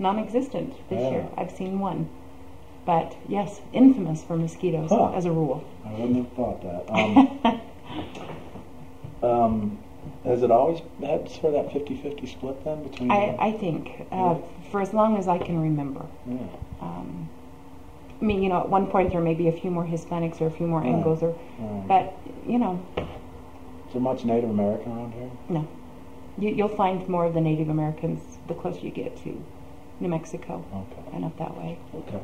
non-existent this Yeah. year. I've seen one. But yes, infamous for mosquitoes as a rule. I wouldn't have thought that. Has it always had sort of that 50-50 split then between? I think for as long as I can remember. Yeah. I mean, at one point there may be a few more Hispanics or a few more Anglos, but Is there much Native American around here? No. You'll find more of the Native Americans the closer you get to New Mexico and up that way. Okay.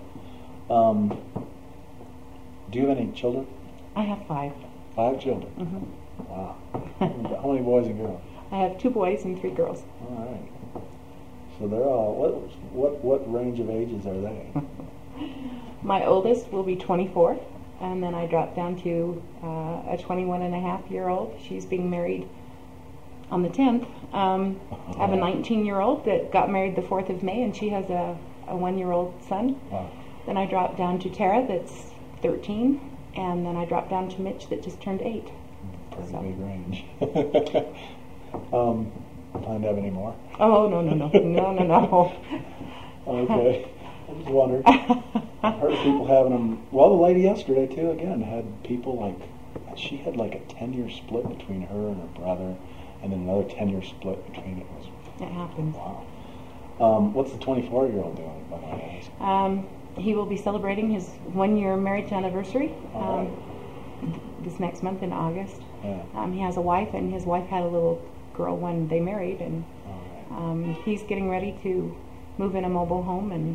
Do you have any children? I have 5. 5 children? Mm-hmm. Wow. How many boys and girls? I have 2 boys and 3 girls. All right. So they're all, what range of ages are they? My oldest will be 24, and then I drop down to a 21-and-a-half-year-old. She's being married on the 10th. I have a 19-year-old that got married the 4th of May, and she has a 1-year-old son. Wow. Then I drop down to Tara, that's 13, and then I drop down to Mitch, that just turned 8. Pretty big range. Plan to have any more? Oh, no. Okay. I just wondered. I heard people having them. Well, the lady yesterday, too, again, had people she had like a 10-year split between her and her brother, and then another 10-year split between it. It happens. Wow. What's the 24-year-old doing, by the way? He will be celebrating his 1-year marriage anniversary this next month in August. Yeah. He has a wife, and his wife had a little girl when they married, and he's getting ready to move in a mobile home and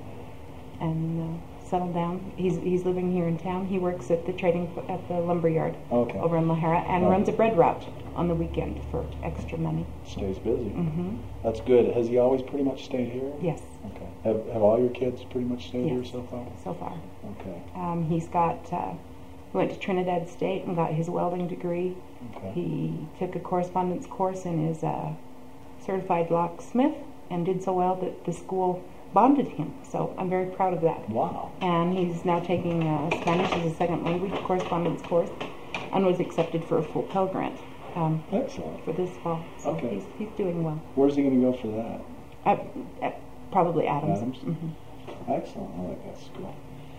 settle down. He's living here in town. He works at the lumber yard over in La Jara and runs a bread route on the weekend for extra money. Stays busy. Mm-hmm. That's good. Has he always pretty much stayed here? Yes. Okay. Have all your kids pretty much stayed here so far? So far. Okay. He's got went to Trinidad State and got his welding degree. Okay. He took a correspondence course and is a certified locksmith and did so well that the school bonded him. So I'm very proud of that. Wow. And he's now taking Spanish as a second language correspondence course and was accepted for a full Pell Grant Excellent. for this fall. So he's doing well. Where's he going to go for that? Probably Adams. Mm-hmm. Excellent. I like that school.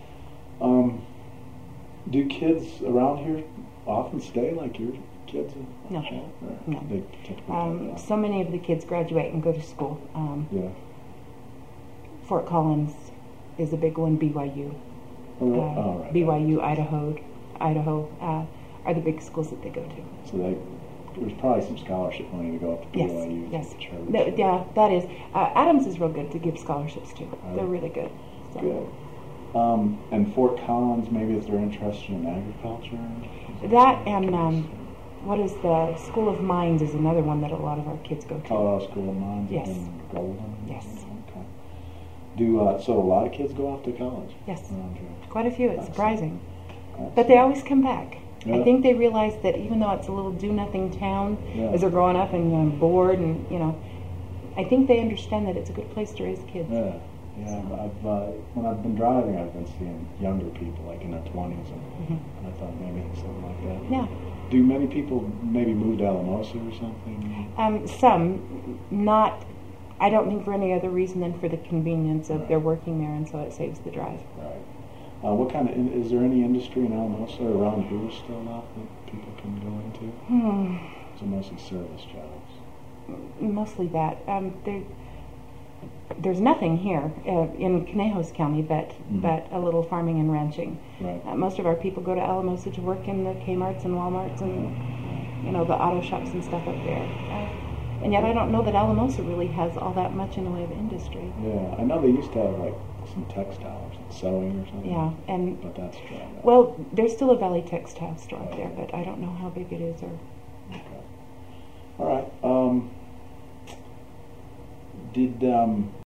Do kids around here often stay like your kids? No. No. They typically so many of the kids graduate and go to school. Yeah. Fort Collins is a big one. BYU. Right. BYU, Idaho are the big schools that they go to. So there's probably some scholarship money to go up to BYU. Yes. To church. Yeah, that is. Adams is real good to give scholarships to. They're really good. So. Good. And Fort Collins, maybe if they're interested in agriculture? That and what is the School of Mines is another one that a lot of our kids go to. Oh, School of Mines Yes. in Golden? Yes. Okay. So a lot of kids go off to college? Yes. Around here? Quite a few. It's surprising. Excellent. But they always come back. Yeah. I think they realize that even though it's a little do-nothing town, as they're growing up and bored and, I think they understand that it's a good place to raise kids. Yeah. Yeah, when I've been driving, I've been seeing younger people, like in their 20s, and I thought maybe something like that. Yeah. Do many people maybe move to Alamosa or something? Some, not, I don't think for any other reason than for the convenience of they're working there, and so it saves the drive. Right. What kind of, is there any industry in Alamosa or around here still now that people can go into? So mostly service jobs? Mostly that. There's nothing here in Conejos County but a little farming and ranching. Right. Most of our people go to Alamosa to work in the Kmarts and Walmarts and the auto shops and stuff up there. And yet I don't know that Alamosa really has all that much in the way of industry. Yeah, I know they used to have like some textiles, sewing or something. Yeah, but that's dry. Well, there's still a Valley Textile store up there, but I don't know how big it is or. Okay. All right.